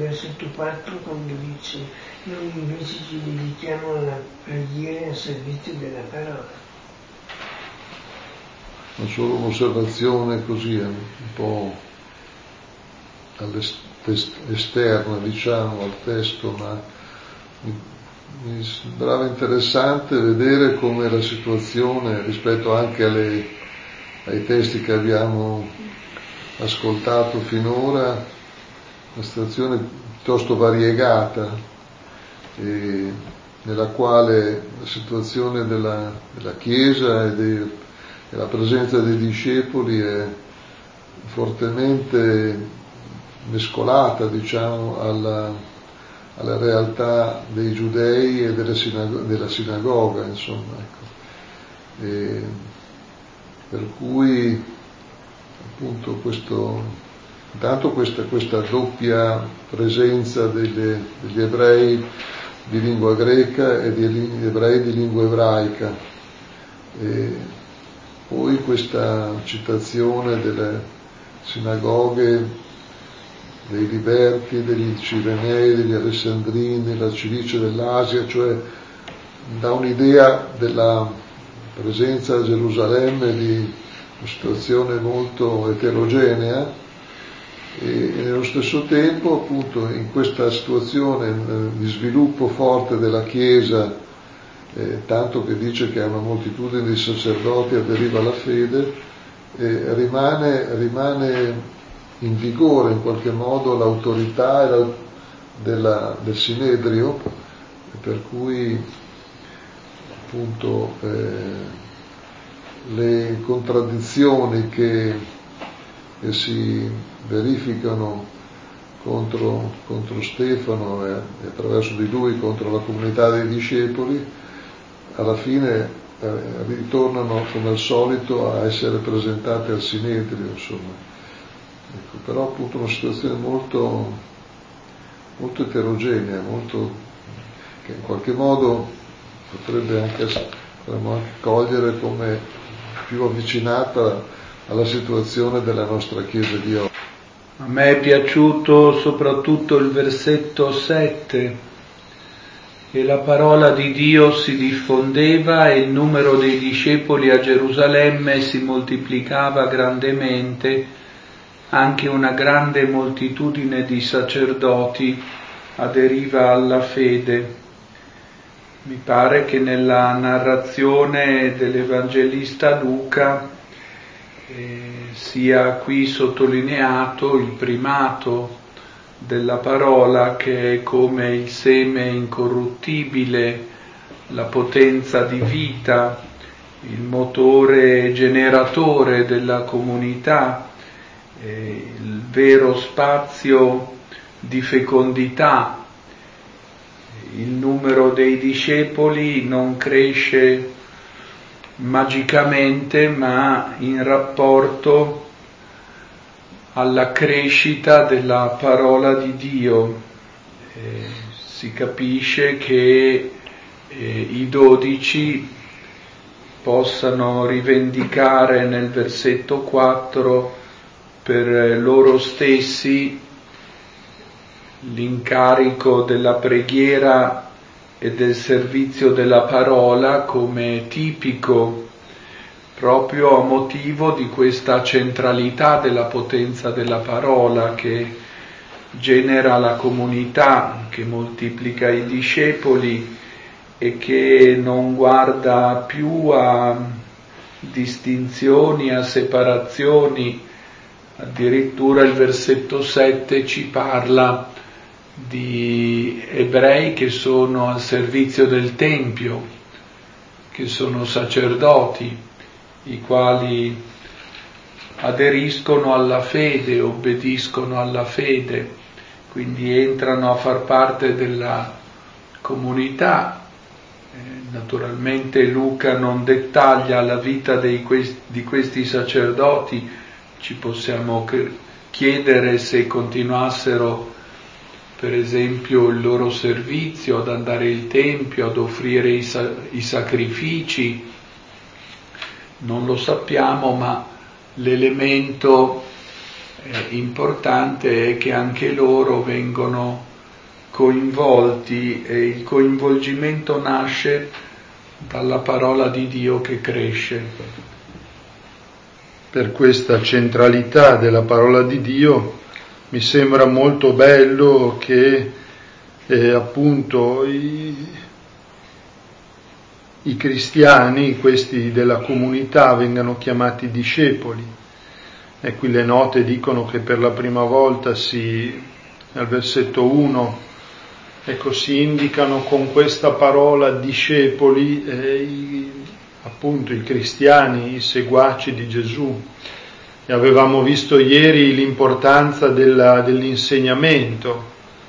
versetto 4 quando dice noi invece ci dedichiamo alla preghiera e al servizio della parola. Non solo un'osservazione così, un po' esterna, diciamo, al testo, ma mi sembrava interessante vedere come la situazione rispetto anche ai testi che abbiamo ascoltato finora, una situazione piuttosto variegata, nella quale la situazione della Chiesa e la presenza dei discepoli è fortemente mescolata, diciamo, alla realtà dei giudei e della sinagoga, insomma, ecco. Per cui appunto intanto questa doppia presenza degli ebrei di lingua greca e degli ebrei di lingua ebraica, e poi questa citazione delle sinagoghe dei Liberti, degli Cirenei, degli Alessandrini, della Cilicia dell'Asia, cioè dà un'idea della presenza a Gerusalemme di una situazione molto eterogenea, e nello stesso tempo, appunto, in questa situazione di sviluppo forte della Chiesa, tanto che dice che a una moltitudine di sacerdoti aderiva alla fede, rimane in vigore in qualche modo l'autorità del Sinedrio, per cui appunto le contraddizioni che si verificano contro Stefano e attraverso di lui contro la comunità dei discepoli, alla fine ritornano come al solito a essere presentate al Sinedrio, insomma. Ecco, però appunto una situazione molto, molto eterogenea, che in qualche modo potremmo anche cogliere come più avvicinata alla situazione della nostra Chiesa di oggi. A me è piaciuto soprattutto il versetto 7, e la parola di Dio si diffondeva e il numero dei discepoli a Gerusalemme si moltiplicava grandemente. Anche una grande moltitudine di sacerdoti aderiva alla fede. Mi pare che nella narrazione dell'Evangelista Luca sia qui sottolineato il primato della parola, che è come il seme incorruttibile, la potenza di vita, il motore generatore della comunità, il vero spazio di fecondità. Il numero dei discepoli non cresce magicamente, ma in rapporto alla crescita della parola di Dio. Si capisce che i 12 possano rivendicare nel versetto 4 per loro stessi l'incarico della preghiera e del servizio della parola come tipico, proprio a motivo di questa centralità della potenza della parola che genera la comunità, che moltiplica i discepoli e che non guarda più a distinzioni, a separazioni. Addirittura il versetto 7 ci parla di ebrei che sono al servizio del Tempio, che sono sacerdoti, i quali aderiscono alla fede, obbediscono alla fede, quindi entrano a far parte della comunità. Naturalmente Luca non dettaglia la vita di questi sacerdoti. Ci possiamo chiedere se continuassero per esempio il loro servizio, ad andare al Tempio, ad offrire i sacrifici. Non lo sappiamo, ma l'elemento importante è che anche loro vengono coinvolti e il coinvolgimento nasce dalla parola di Dio che cresce. Per questa centralità della parola di Dio mi sembra molto bello che appunto i cristiani, questi della comunità, vengano chiamati discepoli. E qui le note dicono che per la prima volta al versetto 1, si indicano con questa parola discepoli, appunto i cristiani, i seguaci di Gesù. E avevamo visto ieri l'importanza dell'insegnamento,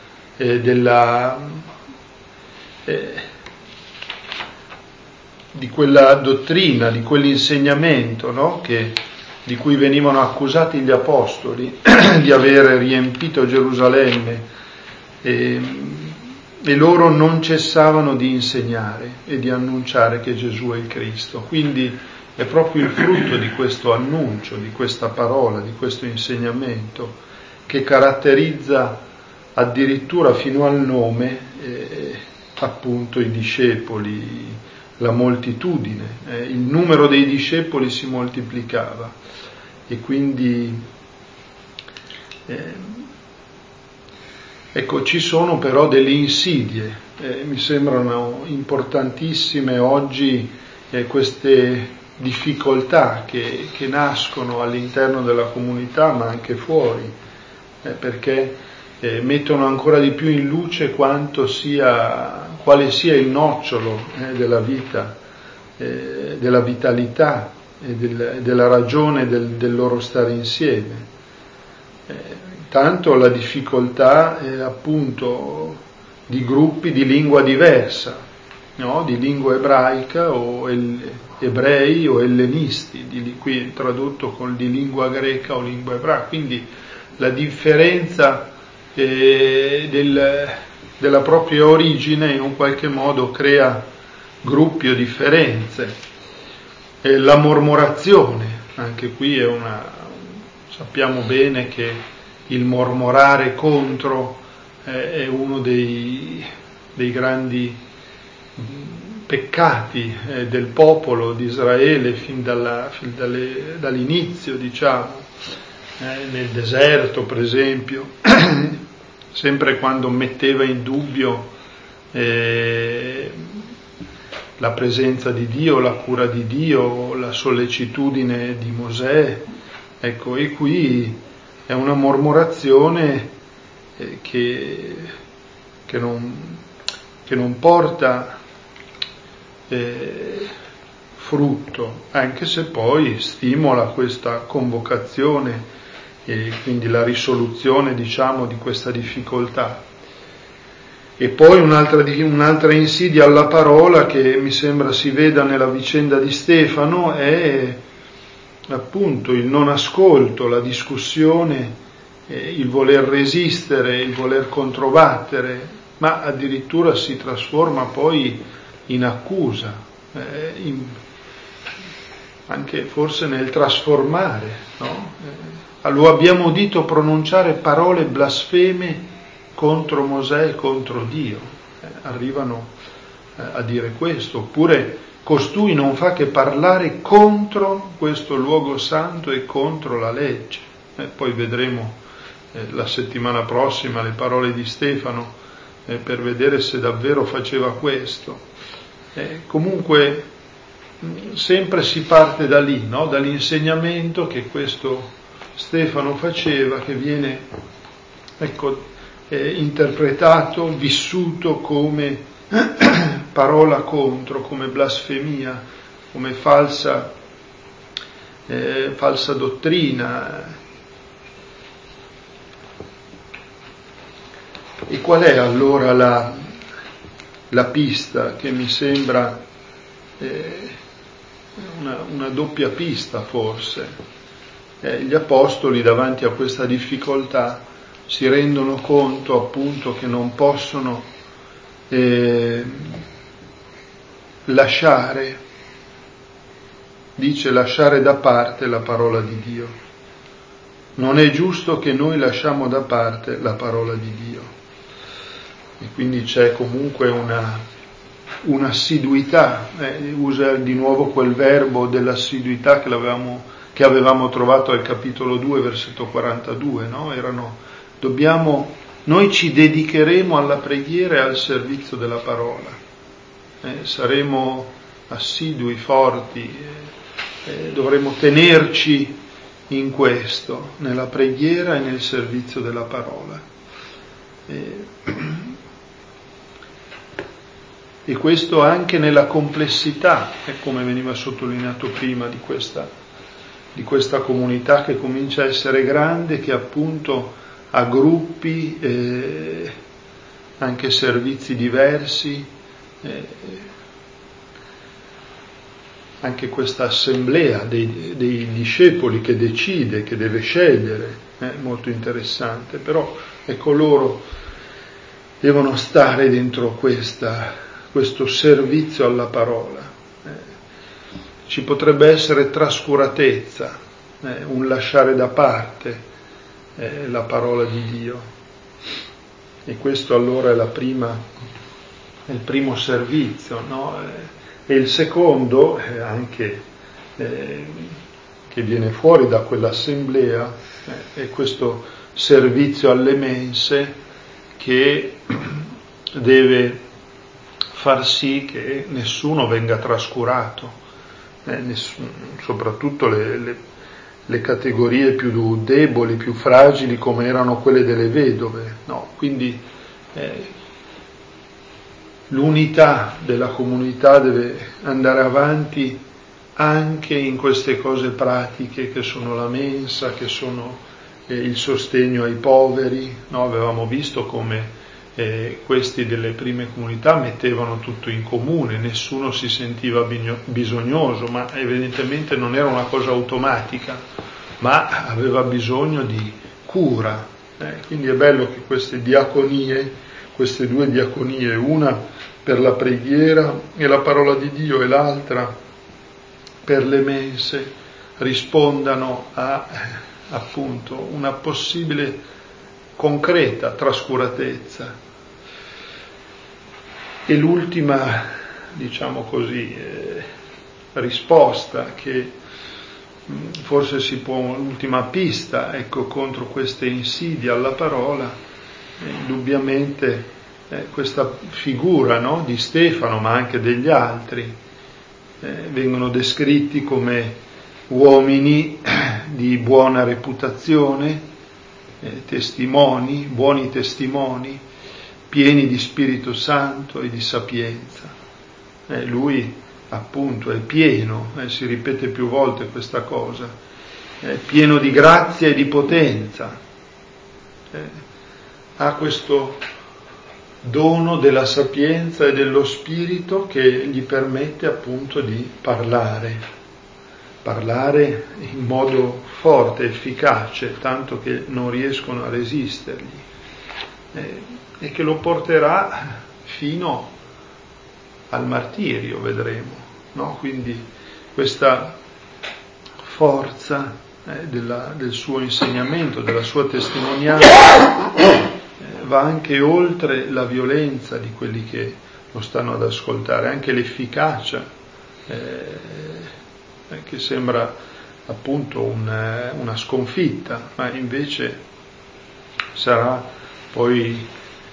di quella dottrina, di quell'insegnamento, no? Di cui venivano accusati gli apostoli di aver riempito Gerusalemme, e loro non cessavano di insegnare e di annunciare che Gesù è il Cristo. Quindi è proprio il frutto di questo annuncio, di questa parola, di questo insegnamento che caratterizza addirittura fino al nome appunto i discepoli, la moltitudine. Il numero dei discepoli si moltiplicava e quindi ci sono però delle insidie, mi sembrano importantissime oggi queste difficoltà che nascono all'interno della comunità ma anche fuori, perché mettono ancora di più in luce quale sia il nocciolo della vita, della vitalità e della ragione del loro stare insieme. Tanto la difficoltà appunto di gruppi di lingua diversa, no? Di lingua ebraica o ebrei o ellenisti, qui tradotto di lingua greca o lingua ebraica, quindi la differenza della propria origine in un qualche modo crea gruppi o differenze. La mormorazione, anche qui sappiamo bene che il mormorare contro è uno dei grandi peccati del popolo di Israele fin dall'inizio, nel deserto per esempio, sempre quando metteva in dubbio la presenza di Dio, la cura di Dio, la sollecitudine di Mosè. E qui è una mormorazione che non porta frutto, anche se poi stimola questa convocazione e quindi la risoluzione, di questa difficoltà. E poi un'altra insidia alla parola che mi sembra si veda nella vicenda di Stefano è appunto il non ascolto, la discussione, il voler resistere, il voler controbattere, ma addirittura si trasforma poi in accusa, anche forse nel trasformare, no? Lo abbiamo udito pronunciare parole blasfeme contro Mosè e contro Dio, arrivano a dire questo, oppure costui non fa che parlare contro questo luogo santo e contro la legge. Poi vedremo la settimana prossima le parole di Stefano per vedere se davvero faceva questo. Comunque sempre si parte da lì, no? Dall'insegnamento che questo Stefano faceva, che viene interpretato, vissuto come parola contro, come blasfemia, come falsa dottrina. E qual è allora la pista che mi sembra una doppia pista forse? Gli apostoli davanti a questa difficoltà si rendono conto appunto che non possono lasciare da parte la parola di Dio. non è giusto che noi lasciamo da parte la parola di Dio. E quindi c'è comunque un'assiduità, usa di nuovo quel verbo dell'assiduità che avevamo trovato al capitolo 2, versetto 42, no? Noi ci dedicheremo alla preghiera e al servizio della parola, saremo assidui, forti, dovremo tenerci in questo, nella preghiera e nel servizio della parola. E questo anche nella complessità, come veniva sottolineato prima, di questa comunità che comincia a essere grande, che appunto ha gruppi, anche servizi diversi, anche questa assemblea dei discepoli che decide, che deve scegliere, molto interessante, però ecco, loro devono stare dentro questo servizio alla parola. Ci potrebbe essere trascuratezza, un lasciare da parte la parola di Dio, e questo allora è il primo servizio, no? E il secondo, anche che viene fuori da quell'assemblea, è questo servizio alle mense che deve far sì che nessuno venga trascurato, soprattutto le categorie più deboli, più fragili, come erano quelle delle vedove, no? Quindi l'unità della comunità deve andare avanti anche in queste cose pratiche che sono la mensa, che sono il sostegno ai poveri, no? Avevamo visto come questi delle prime comunità mettevano tutto in comune, nessuno si sentiva bisognoso, ma evidentemente non era una cosa automatica, ma aveva bisogno di cura. Quindi è bello che queste due diaconie, una per la preghiera e la parola di Dio e l'altra per le mense, rispondano a appunto una possibile concreta trascuratezza. E l'ultima, diciamo così, risposta che forse l'ultima pista, ecco, contro queste insidie alla parola, indubbiamente questa figura, no, di Stefano, ma anche degli altri, vengono descritti come uomini di buona reputazione, buoni testimoni, pieni di Spirito Santo e di sapienza. Lui appunto è pieno, si ripete più volte questa cosa, è pieno di grazia e di potenza, ha questo dono della sapienza e dello Spirito che gli permette appunto di parlare in modo forte, efficace, tanto che non riescono a resistergli, e che lo porterà fino al martirio, vedremo, no? Quindi questa forza del suo insegnamento, della sua testimonianza, va anche oltre la violenza di quelli che lo stanno ad ascoltare, anche l'efficacia, che sembra appunto una sconfitta, ma invece sarà poi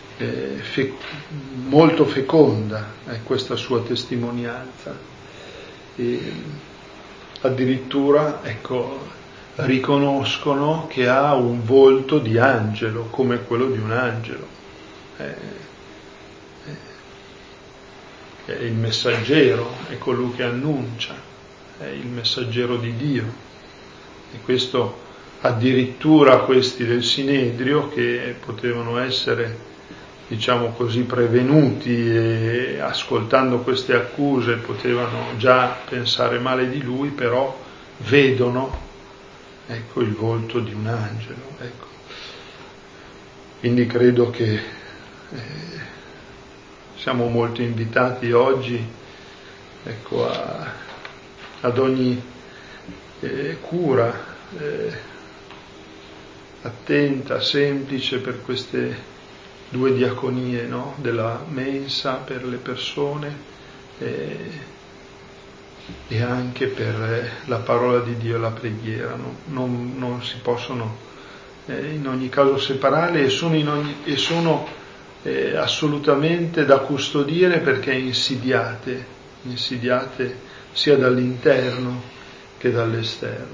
molto feconda questa sua testimonianza. E addirittura, ecco, riconoscono che ha un volto di angelo, come quello di un angelo. È il messaggero, è colui che annuncia, è il messaggero di Dio. E questo addirittura questi del Sinedrio, che potevano essere, diciamo così, prevenuti e ascoltando queste accuse potevano già pensare male di lui, però vedono, ecco, il volto di un angelo, ecco. Quindi credo che siamo molto invitati oggi, ecco, ad ogni cura attenta, semplice per queste due diaconie, no? Della mensa per le persone e anche per la parola di Dio e la preghiera. Non si possono in ogni caso separare e sono assolutamente da custodire perché insidiate sia dall'interno che dall'esterno.